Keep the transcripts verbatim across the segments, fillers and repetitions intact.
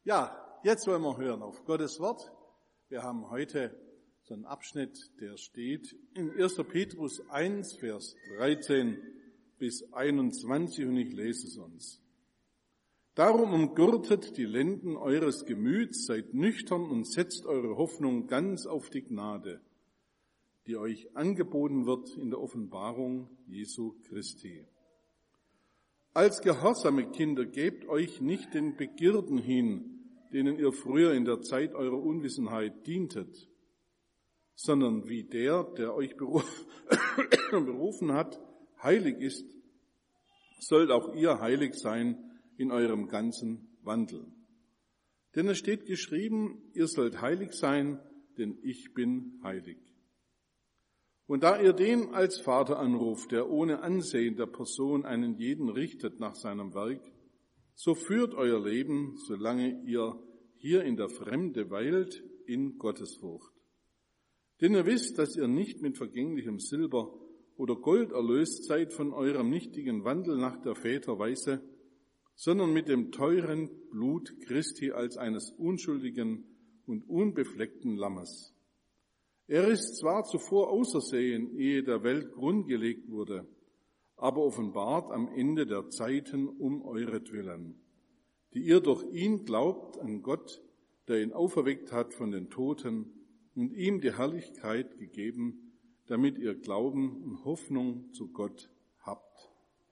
Ja, jetzt wollen wir hören auf Gottes Wort. Wir haben heute so einen Abschnitt, der steht in erster Petrus eins, Vers dreizehn bis einundzwanzig und ich lese es uns. Darum umgürtet die Lenden eures Gemüts, seid nüchtern und setzt eure Hoffnung ganz auf die Gnade, die euch angeboten wird in der Offenbarung Jesu Christi. Als gehorsame Kinder gebt euch nicht den Begierden hin, denen ihr früher in der Zeit eurer Unwissenheit dientet, sondern wie der, der euch berufen hat, heilig ist, sollt auch ihr heilig sein in eurem ganzen Wandel. Denn es steht geschrieben, ihr sollt heilig sein, denn ich bin heilig. Und da ihr den als Vater anruft, der ohne Ansehen der Person einen jeden richtet nach seinem Werk, so führt euer Leben, solange ihr hier in der Fremde weilt, in Gottesfurcht. Denn ihr wisst, dass ihr nicht mit vergänglichem Silber oder Gold erlöst seid von eurem nichtigen Wandel nach der Väterweise, sondern mit dem teuren Blut Christi als eines unschuldigen und unbefleckten Lammes. Er ist zwar zuvor ausersehen, ehe der Welt Grund gelegt wurde, aber offenbart am Ende der Zeiten um euretwillen, die ihr durch ihn glaubt an Gott, der ihn auferweckt hat von den Toten und ihm die Herrlichkeit gegeben, damit ihr Glauben und Hoffnung zu Gott habt.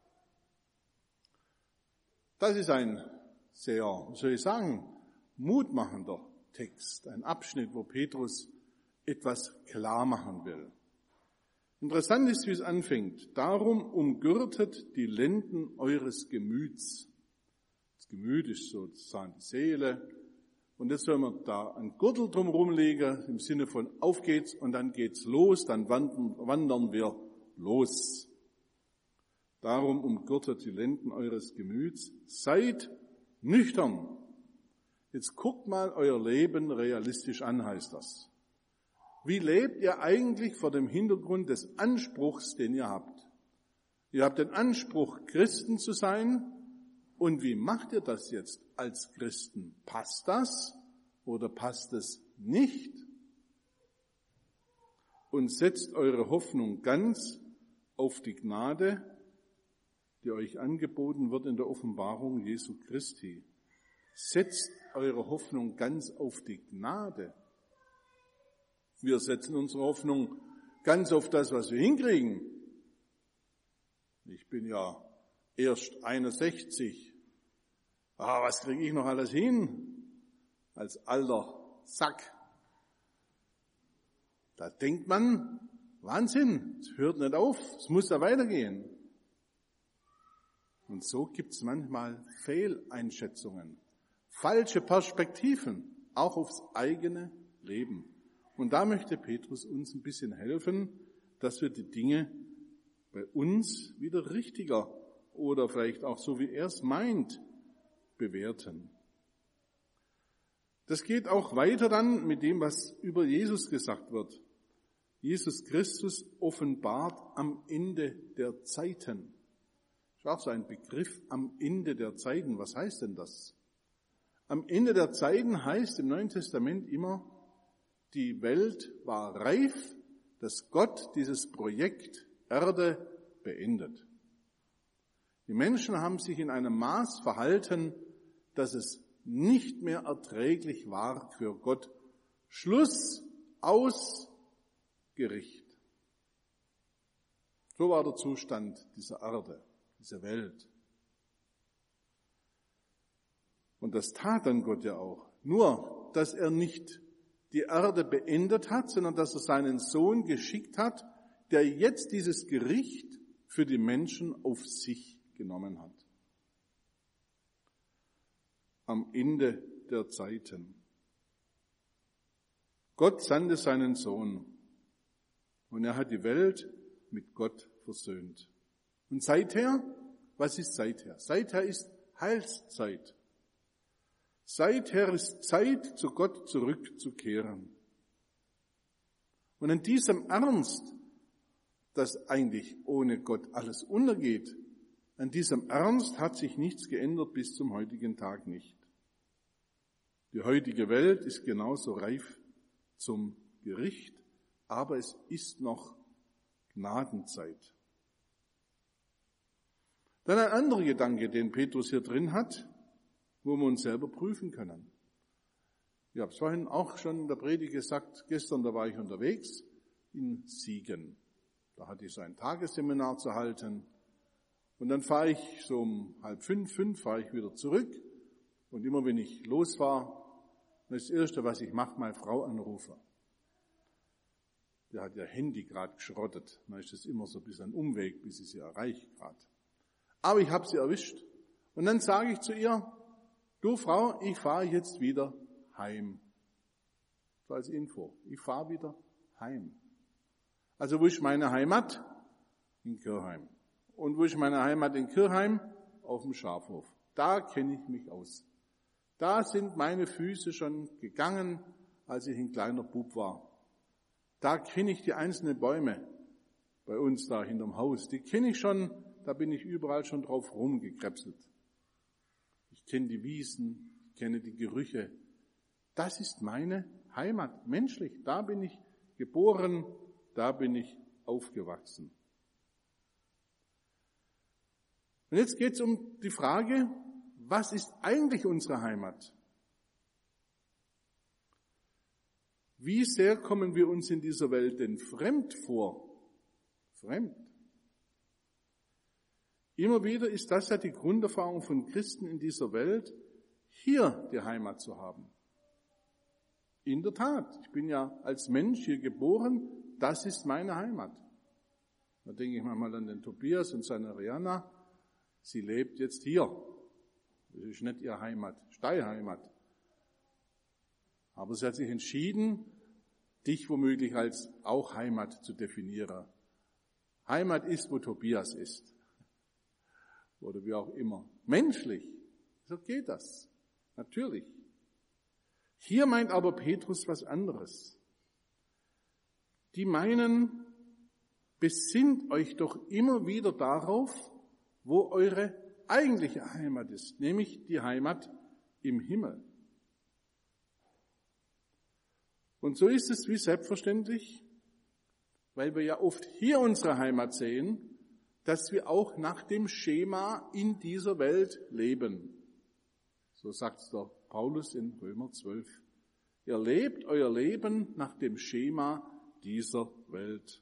Das ist ein sehr, wie soll ich sagen, mutmachender Text, ein Abschnitt, wo Petrus etwas klar machen will. Interessant ist, wie es anfängt. Darum umgürtet die Lenden eures Gemüts. Das Gemüt ist sozusagen die Seele. Und jetzt soll man da einen Gürtel drum rumlegen, im Sinne von auf geht's und dann geht's los, dann wandern, wandern wir los. Darum umgürtet die Lenden eures Gemüts. Seid nüchtern. Jetzt guckt mal euer Leben realistisch an, heißt das. Wie lebt ihr eigentlich vor dem Hintergrund des Anspruchs, den ihr habt? Ihr habt den Anspruch, Christen zu sein. Und wie macht ihr das jetzt als Christen? Passt das oder passt es nicht? Und setzt eure Hoffnung ganz auf die Gnade, die euch angeboten wird in der Offenbarung Jesu Christi. Setzt eure Hoffnung ganz auf die Gnade. Wir setzen unsere Hoffnung ganz auf das, was wir hinkriegen. Ich bin ja erst einundsechzig. Ah, was kriege ich noch alles hin? Als alter Sack. Da denkt man, Wahnsinn, es hört nicht auf, es muss da weitergehen. Und so gibt es manchmal Fehleinschätzungen, falsche Perspektiven, auch aufs eigene Leben. Und da möchte Petrus uns ein bisschen helfen, dass wir die Dinge bei uns wieder richtiger oder vielleicht auch so, wie er es meint, bewerten. Das geht auch weiter dann mit dem, was über Jesus gesagt wird. Jesus Christus offenbart am Ende der Zeiten. Das ist auch so ein Begriff, am Ende der Zeiten. Was heißt denn das? Am Ende der Zeiten heißt im Neuen Testament immer, die Welt war reif, dass Gott dieses Projekt Erde beendet. Die Menschen haben sich in einem Maß verhalten, dass es nicht mehr erträglich war für Gott. Schluss, aus, Gericht. So war der Zustand dieser Erde, dieser Welt. Und das tat dann Gott ja auch. Nur, dass er nicht die Erde beendet hat, sondern dass er seinen Sohn geschickt hat, der jetzt dieses Gericht für die Menschen auf sich genommen hat. Am Ende der Zeiten. Gott sandte seinen Sohn und er hat die Welt mit Gott versöhnt. Und seither, was ist seither? Seither ist Heilszeit. Seither ist Zeit, zu Gott zurückzukehren. Und in diesem Ernst, dass eigentlich ohne Gott alles untergeht, an diesem Ernst hat sich nichts geändert bis zum heutigen Tag nicht. Die heutige Welt ist genauso reif zum Gericht, aber es ist noch Gnadenzeit. Dann ein anderer Gedanke, den Petrus hier drin hat, wo wir uns selber prüfen können. Ich habe es vorhin auch schon in der Predigt gesagt, gestern, da war ich unterwegs in Siegen. Da hatte ich so ein Tagesseminar zu halten. Und dann fahre ich so um halb fünf, fünf fahre ich wieder zurück. Und immer wenn ich losfahre, das ist das Erste, was ich mache, meine Frau anrufe. Die hat ihr Handy gerade geschrottet. Dann ist das immer so ein bisschen ein Umweg, bis ich sie erreiche gerade. Aber ich habe sie erwischt. Und dann sage ich zu ihr, du Frau, ich fahre jetzt wieder heim. So als Info. Ich fahre wieder heim. Also wo ist meine Heimat? In Kirchheim. Und wo ist meine Heimat in Kirchheim? Auf dem Schafhof. Da kenne ich mich aus. Da sind meine Füße schon gegangen, als ich ein kleiner Bub war. Da kenne ich die einzelnen Bäume bei uns da hinterm Haus. Die kenne ich schon, da bin ich überall schon drauf rumgekrebselt. Ich kenne die Wiesen, ich kenne die Gerüche. Das ist meine Heimat, menschlich. Da bin ich geboren, da bin ich aufgewachsen. Und jetzt geht es um die Frage, was ist eigentlich unsere Heimat? Wie sehr kommen wir uns in dieser Welt denn fremd vor? Fremd. Immer wieder ist das ja die Grunderfahrung von Christen in dieser Welt, hier die Heimat zu haben. In der Tat, ich bin ja als Mensch hier geboren, das ist meine Heimat. Da denke ich manchmal an den Tobias und seine Rihanna. Sie lebt jetzt hier. Das ist nicht ihre Heimat, Steiheimat. Aber sie hat sich entschieden, dich womöglich als auch Heimat zu definieren. Heimat ist, wo Tobias ist. Oder wie auch immer. Menschlich. So geht das. Natürlich. Hier meint aber Petrus was anderes. Die meinen, besinnt euch doch immer wieder darauf, wo eure eigentliche Heimat ist, nämlich die Heimat im Himmel. Und so ist es wie selbstverständlich, weil wir ja oft hier unsere Heimat sehen, dass wir auch nach dem Schema in dieser Welt leben. So sagt es der Paulus in Römer zwölf. Ihr lebt euer Leben nach dem Schema dieser Welt.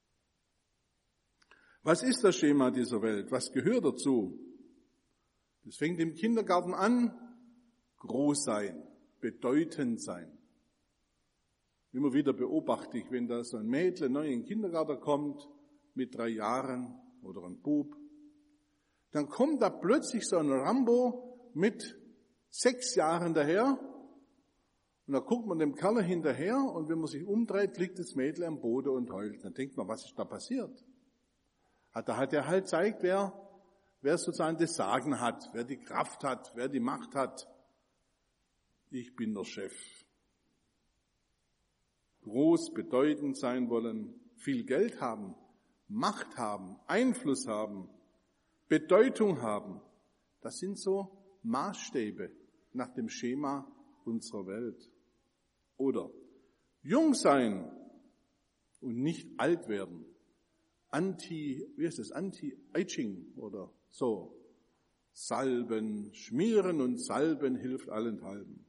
Was ist das Schema dieser Welt? Was gehört dazu? Das fängt im Kindergarten an, groß sein, bedeutend sein. Immer wieder beobachte ich, wenn da so ein Mädchen neu in den Kindergarten kommt, mit drei Jahren oder ein Bub, dann kommt da plötzlich so ein Rambo mit sechs Jahren daher und da guckt man dem Kerl hinterher und wenn man sich umdreht, liegt das Mädchen am Boden und heult. Dann denkt man, was ist da passiert? Da hat er halt gezeigt, wer, wer sozusagen das Sagen hat, wer die Kraft hat, wer die Macht hat. Ich bin der Chef. Groß, bedeutend sein wollen, viel Geld haben, Macht haben, Einfluss haben, Bedeutung haben. Das sind so Maßstäbe nach dem Schema unserer Welt. Oder jung sein und nicht alt werden. Anti, wie heißt das? Anti-Aging oder so. Salben, schmieren und salben hilft allenthalben.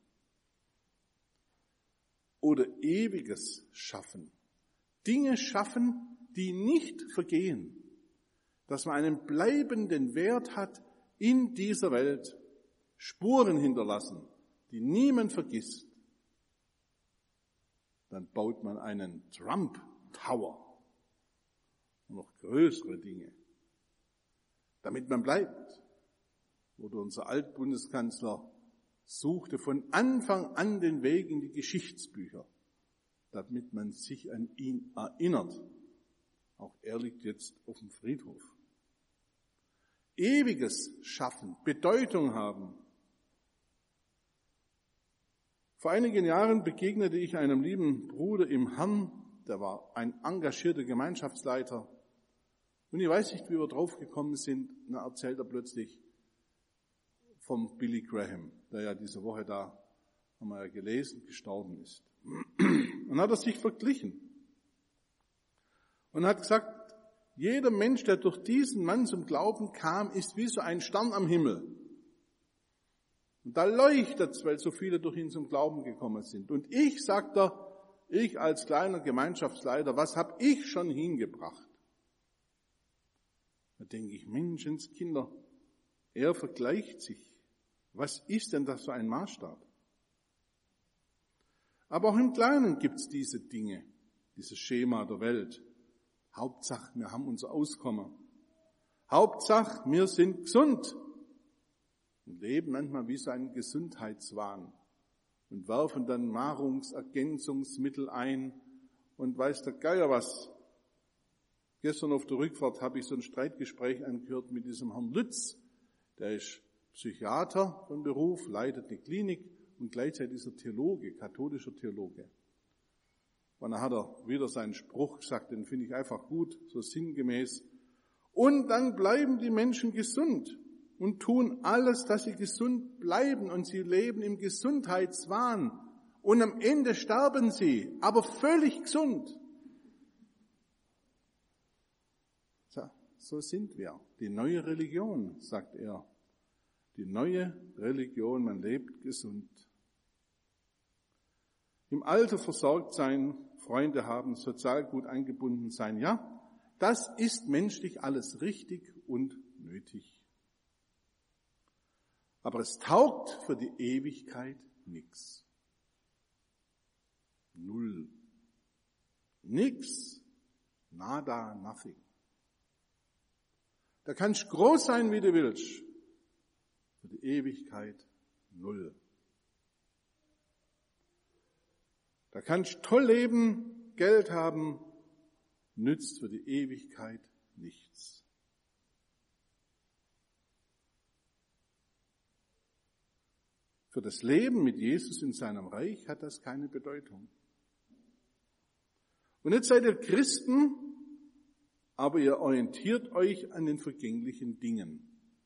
Oder ewiges Schaffen. Dinge schaffen, die nicht vergehen. Dass man einen bleibenden Wert hat in dieser Welt. Spuren hinterlassen, die niemand vergisst. Dann baut man einen Trump Tower. Und noch größere Dinge. Damit man bleibt. Oder unser Altbundeskanzler suchte von Anfang an den Weg in die Geschichtsbücher, damit man sich an ihn erinnert. Auch er liegt jetzt auf dem Friedhof. Ewiges Schaffen, Bedeutung haben. Vor einigen Jahren begegnete ich einem lieben Bruder im Herrn, der war ein engagierter Gemeinschaftsleiter. Und ich weiß nicht, wie wir draufgekommen sind, dann erzählt er plötzlich vom Billy Graham, der ja diese Woche da haben wir ja gelesen, gestorben ist. Und hat er sich verglichen und hat gesagt, jeder Mensch, der durch diesen Mann zum Glauben kam, ist wie so ein Stern am Himmel. Und da leuchtet es, weil so viele durch ihn zum Glauben gekommen sind. Und ich, sagt er, ich als kleiner Gemeinschaftsleiter, was habe ich schon hingebracht? Da denke ich, Menschenskinder, er vergleicht sich. Was ist denn das für ein Maßstab? Aber auch im Kleinen gibt es diese Dinge, dieses Schema der Welt. Hauptsache, wir haben unser Auskommen. Hauptsache, wir sind gesund. Und leben manchmal wie so ein Gesundheitswahn und werfen dann Nahrungsergänzungsmittel ein und weiß der Geier was. Gestern auf der Rückfahrt habe ich so ein Streitgespräch angehört mit diesem Herrn Lütz. Der ist Psychiater von Beruf, leitet eine Klinik und gleichzeitig ist er Theologe, katholischer Theologe. Und dann hat er wieder seinen Spruch gesagt, den finde ich einfach gut, so sinngemäß. Und dann bleiben die Menschen gesund und tun alles, dass sie gesund bleiben und sie leben im Gesundheitswahn. Und am Ende sterben sie, aber völlig gesund. So, so sind wir. Die neue Religion, sagt er. Die neue Religion, man lebt gesund. Im Alter versorgt sein, Freunde haben, sozial gut eingebunden sein, ja, das ist menschlich alles richtig und nötig. Aber es taugt für die Ewigkeit nichts. Null. Nix. Nada, nothing. Da kannst du groß sein, wie du willst. Für die Ewigkeit null. Da kannst du toll leben, Geld haben, nützt für die Ewigkeit nichts. Für das Leben mit Jesus in seinem Reich hat das keine Bedeutung. Und jetzt seid ihr Christen, aber ihr orientiert euch an den vergänglichen Dingen.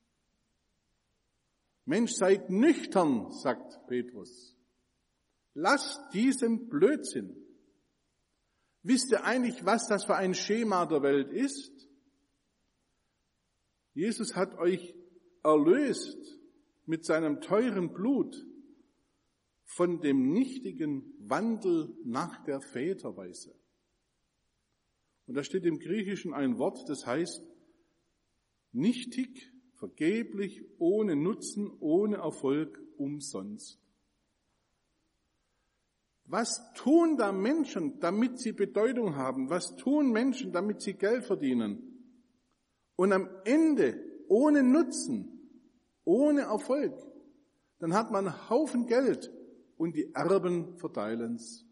Mensch, seid nüchtern, sagt Petrus. Lasst diesen Blödsinn. Wisst ihr eigentlich, was das für ein Schema der Welt ist? Jesus hat euch erlöst mit seinem teuren Blut von dem nichtigen Wandel nach der Väterweise. Und da steht im Griechischen ein Wort, das heißt nichtig, vergeblich, ohne Nutzen, ohne Erfolg, umsonst. Was tun da Menschen, damit sie Bedeutung haben? Was tun Menschen, damit sie Geld verdienen? Und am Ende ohne Nutzen, ohne Erfolg, dann hat man einen Haufen Geld und die Erben verteilen's.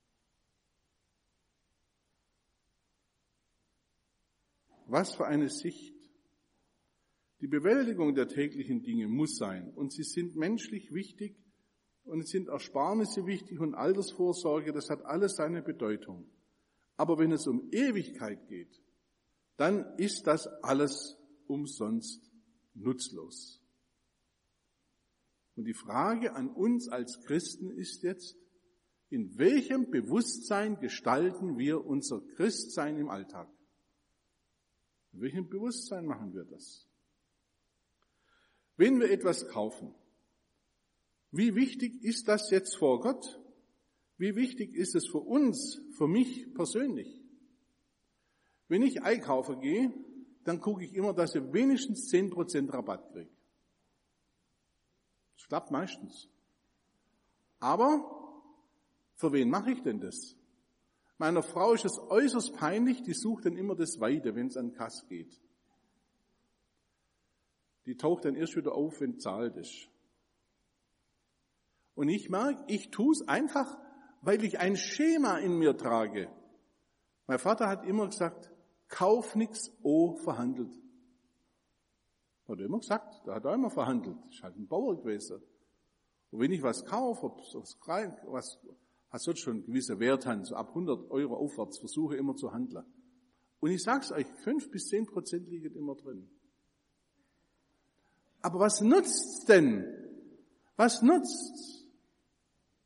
Was für eine Sicht. Die Bewältigung der täglichen Dinge muss sein und sie sind menschlich wichtig und es sind Ersparnisse wichtig und Altersvorsorge, das hat alles seine Bedeutung. Aber wenn es um Ewigkeit geht, dann ist das alles umsonst nutzlos. Und die Frage an uns als Christen ist jetzt, in welchem Bewusstsein gestalten wir unser Christsein im Alltag? In welchem Bewusstsein machen wir das? Wenn wir etwas kaufen, wie wichtig ist das jetzt vor Gott? Wie wichtig ist es für uns, für mich persönlich? Wenn ich einkaufen gehe, dann gucke ich immer, dass ich wenigstens zehn Prozent Rabatt kriege. Das klappt meistens. Aber für wen mache ich denn das? Meiner Frau ist es äußerst peinlich, die sucht dann immer das Weite, wenn es an Kass geht. Die taucht dann erst wieder auf, wenn zahlt ist. Und ich merke, ich tue es einfach, weil ich ein Schema in mir trage. Mein Vater hat immer gesagt, kauf nix, oh, verhandelt. Hat er immer gesagt, da hat er immer verhandelt. Ist halt ein Bauer gewesen. Und wenn ich was kaufe, was, was hat sonst schon einen gewissen Wert haben, so ab hundert Euro aufwärts, versuche immer zu handeln. Und ich sag's euch, fünf bis zehn Prozent liegen immer drin. Aber was nutzt's denn? Was nutzt's?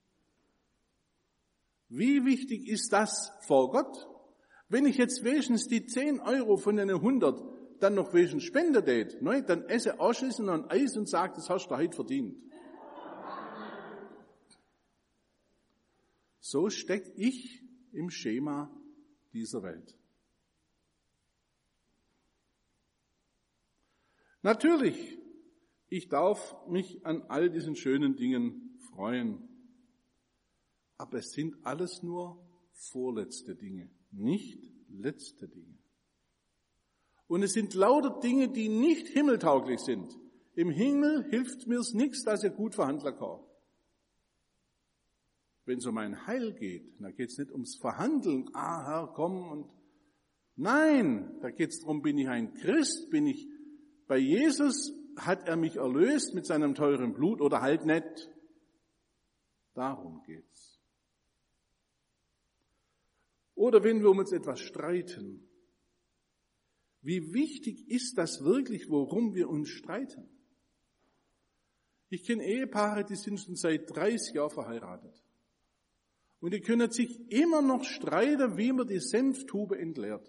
Wie wichtig ist das vor Gott? Wenn ich jetzt wenigstens die zehn Euro von den hundert dann noch wenigstens spende tät, ne, dann esse anschließend noch ein Eis und sage, das hast du heute verdient. So stecke ich im Schema dieser Welt. Natürlich, ich darf mich an all diesen schönen Dingen freuen. Aber es sind alles nur vorletzte Dinge, nicht letzte Dinge. Und es sind lauter Dinge, die nicht himmeltauglich sind. Im Himmel hilft mir's nichts, dass ich gut verhandeln kann. Wenn es um ein Heil geht, da geht es nicht ums Verhandeln, ah Herr, komm und nein, da geht es darum, bin ich ein Christ, bin ich bei Jesus, hat er mich erlöst mit seinem teuren Blut oder halt nicht. Darum geht's. Oder wenn wir um uns etwas streiten, wie wichtig ist das wirklich, worum wir uns streiten? Ich kenne Ehepaare, die sind schon seit dreißig Jahren verheiratet. Und die können sich immer noch streiten, wie man die Senftube entleert.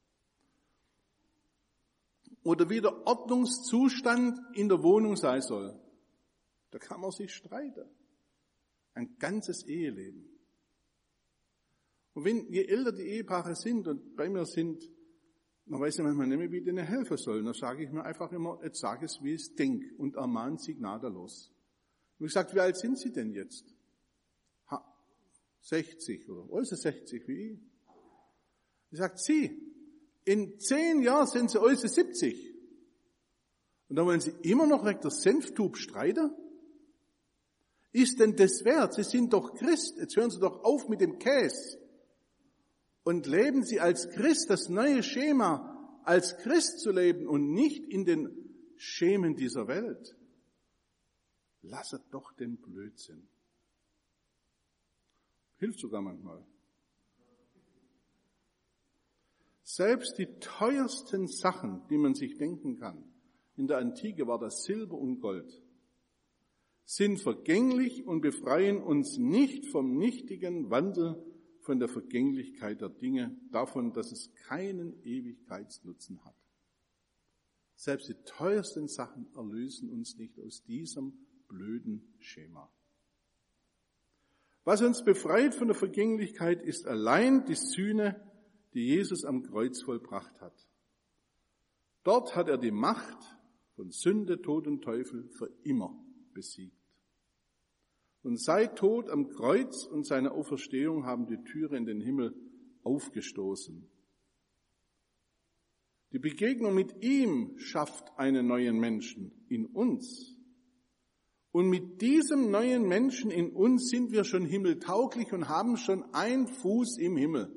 Oder wie der Ordnungszustand in der Wohnung sein soll. Da kann man sich streiten. Ein ganzes Eheleben. Und wenn, je älter die Ehepaare sind und bei mir sind, man weiß ja manchmal nicht mehr, wie ich denen helfen soll. Dann sage ich mir einfach immer, jetzt sage es, wie ich es denke und ermahne sie gnadenlos. Und ich sage, wie alt sind Sie denn jetzt? Ha, sechzig oder also sechzig wie ich. Ich sage, Sie, in zehn Jahren sind Sie also siebzig. Und dann wollen Sie immer noch wegen der Senftube streiten? Ist denn das wert? Sie sind doch Christ. Jetzt hören Sie doch auf mit dem Käse. Und leben Sie als Christ das neue Schema, als Christ zu leben und nicht in den Schemen dieser Welt. Lasset doch den Blödsinn. Hilft sogar manchmal. Selbst die teuersten Sachen, die man sich denken kann, in der Antike war das Silber und Gold, sind vergänglich und befreien uns nicht vom nichtigen Wandel von der Vergänglichkeit der Dinge, davon, dass es keinen Ewigkeitsnutzen hat. Selbst die teuersten Sachen erlösen uns nicht aus diesem blöden Schema. Was uns befreit von der Vergänglichkeit, ist allein die Sühne, die Jesus am Kreuz vollbracht hat. Dort hat er die Macht von Sünde, Tod und Teufel für immer besiegt. Und sein Tod am Kreuz und seine Auferstehung haben die Türe in den Himmel aufgestoßen. Die Begegnung mit ihm schafft einen neuen Menschen in uns. Und mit diesem neuen Menschen in uns sind wir schon himmeltauglich und haben schon einen Fuß im Himmel.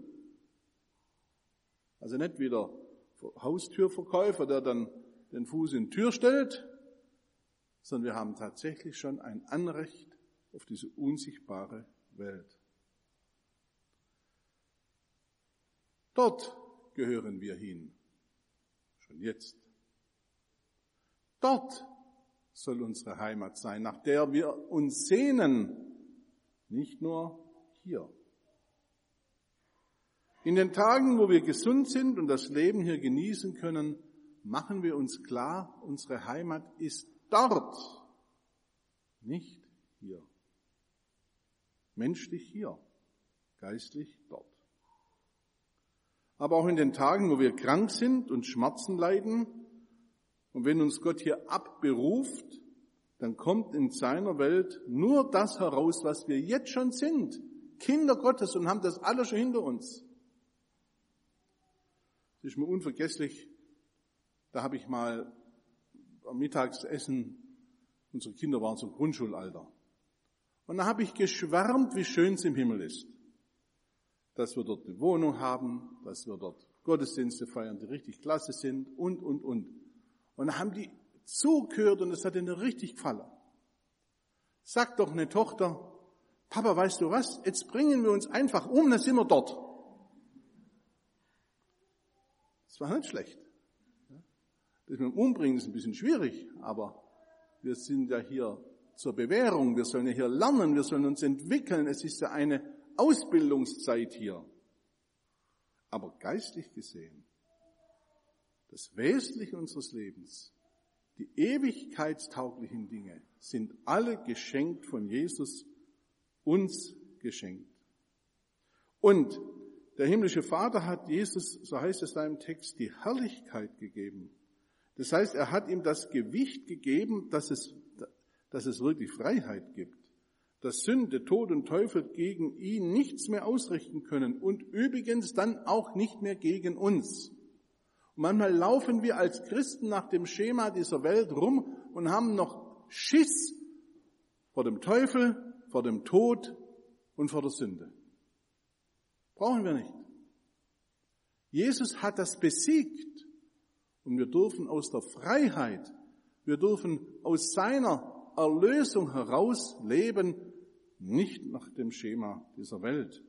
Also nicht wie der Haustürverkäufer, der dann den Fuß in die Tür stellt, sondern wir haben tatsächlich schon ein Anrecht auf diese unsichtbare Welt. Dort gehören wir hin, schon jetzt. Dort soll unsere Heimat sein, nach der wir uns sehnen, nicht nur hier. In den Tagen, wo wir gesund sind und das Leben hier genießen können, machen wir uns klar, unsere Heimat ist dort, nicht hier. Menschlich hier, geistlich dort. Aber auch in den Tagen, wo wir krank sind und Schmerzen leiden, und wenn uns Gott hier abberuft, dann kommt in seiner Welt nur das heraus, was wir jetzt schon sind. Kinder Gottes und haben das alles schon hinter uns. Das ist mir unvergesslich. Da habe ich mal am Mittagsessen, unsere Kinder waren so im Grundschulalter. Und da habe ich geschwärmt, wie schön es im Himmel ist. Dass wir dort eine Wohnung haben, dass wir dort Gottesdienste feiern, die richtig klasse sind und, und, und. Und da haben die zugehört und es hat ihnen richtig gefallen. Sagt doch eine Tochter, Papa, weißt du was, jetzt bringen wir uns einfach um, dann sind wir dort. Das war nicht schlecht. Das mit dem Umbringen ist ein bisschen schwierig, aber wir sind ja hier zur Bewährung, wir sollen ja hier lernen, wir sollen uns entwickeln. Es ist ja eine Ausbildungszeit hier. Aber geistlich gesehen, das Wesentliche unseres Lebens, die ewigkeitstauglichen Dinge, sind alle geschenkt von Jesus, uns geschenkt. Und der himmlische Vater hat Jesus, so heißt es da im Text, die Herrlichkeit gegeben. Das heißt, er hat ihm das Gewicht gegeben, dass es, dass es wirklich Freiheit gibt. Dass Sünde, Tod und Teufel gegen ihn nichts mehr ausrichten können und übrigens dann auch nicht mehr gegen uns. Und manchmal laufen wir als Christen nach dem Schema dieser Welt rum und haben noch Schiss vor dem Teufel, vor dem Tod und vor der Sünde. Brauchen wir nicht. Jesus hat das besiegt und wir dürfen aus der Freiheit, wir dürfen aus seiner Erlösung heraus leben, nicht nach dem Schema dieser Welt.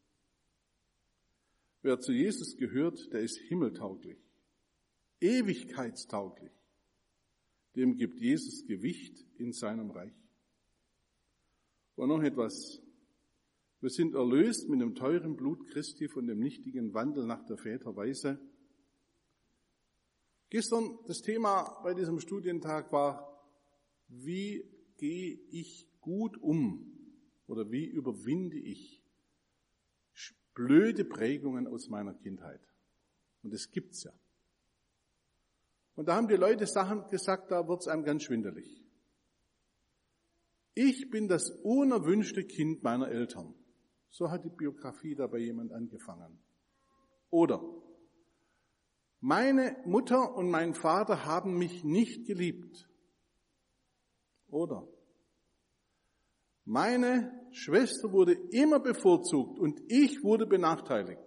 Wer zu Jesus gehört, der ist himmeltauglich, ewigkeitstauglich. Dem gibt Jesus Gewicht in seinem Reich. Und noch etwas. Wir sind erlöst mit dem teuren Blut Christi von dem nichtigen Wandel nach der Väterweise. Gestern das Thema bei diesem Studientag war, wie gehe ich gut um oder wie überwinde ich blöde Prägungen aus meiner Kindheit. Und das gibt's ja. Und da haben die Leute Sachen gesagt, da wird's einem ganz schwindelig. Ich bin das unerwünschte Kind meiner Eltern. So hat die Biografie da bei jemand angefangen. Oder meine Mutter und mein Vater haben mich nicht geliebt. Oder meine Schwester wurde immer bevorzugt und ich wurde benachteiligt.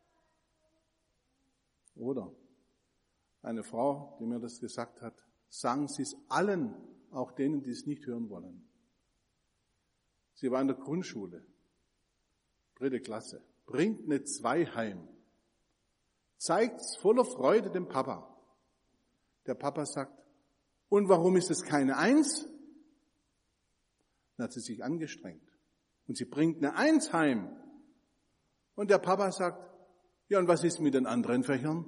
Oder eine Frau, die mir das gesagt hat, sagen Sie es allen, auch denen, die es nicht hören wollen. Sie war in der Grundschule, dritte Klasse, bringt eine Zwei heim, zeigt's voller Freude dem Papa. Der Papa sagt, und warum ist es keine Eins? Dann hat sie sich angestrengt und sie bringt eine Eins heim. Und der Papa sagt, ja, und was ist mit den anderen Fächern?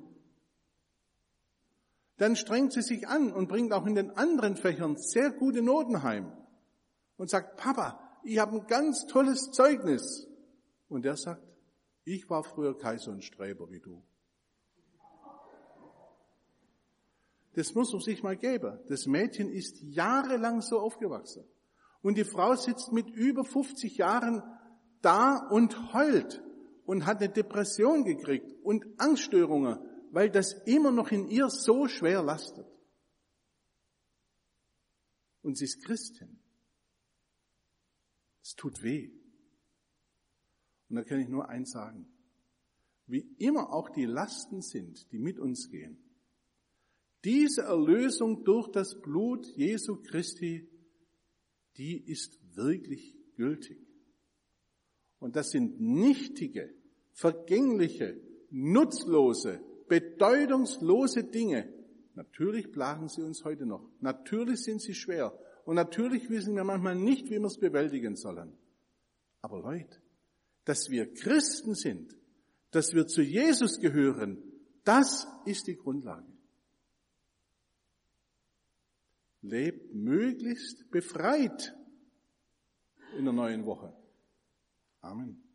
Dann strengt sie sich an und bringt auch in den anderen Fächern sehr gute Noten heim und sagt, Papa, ich habe ein ganz tolles Zeugnis. Und der sagt, ich war früher kein so ein Streber wie du. Das muss man sich mal geben. Das Mädchen ist jahrelang so aufgewachsen. Und die Frau sitzt mit über fünfzig Jahren da und heult und hat eine Depression gekriegt und Angststörungen, weil das immer noch in ihr so schwer lastet. Und sie ist Christin. Es tut weh. Und da kann ich nur eins sagen. Wie immer auch die Lasten sind, die mit uns gehen, diese Erlösung durch das Blut Jesu Christi, die ist wirklich gültig. Und das sind nichtige, vergängliche, nutzlose, bedeutungslose Dinge. Natürlich plagen sie uns heute noch. Natürlich sind sie schwer. Und natürlich wissen wir manchmal nicht, wie wir es bewältigen sollen. Aber Leute, dass wir Christen sind, dass wir zu Jesus gehören, das ist die Grundlage. Lebt möglichst befreit in der neuen Woche. Amen.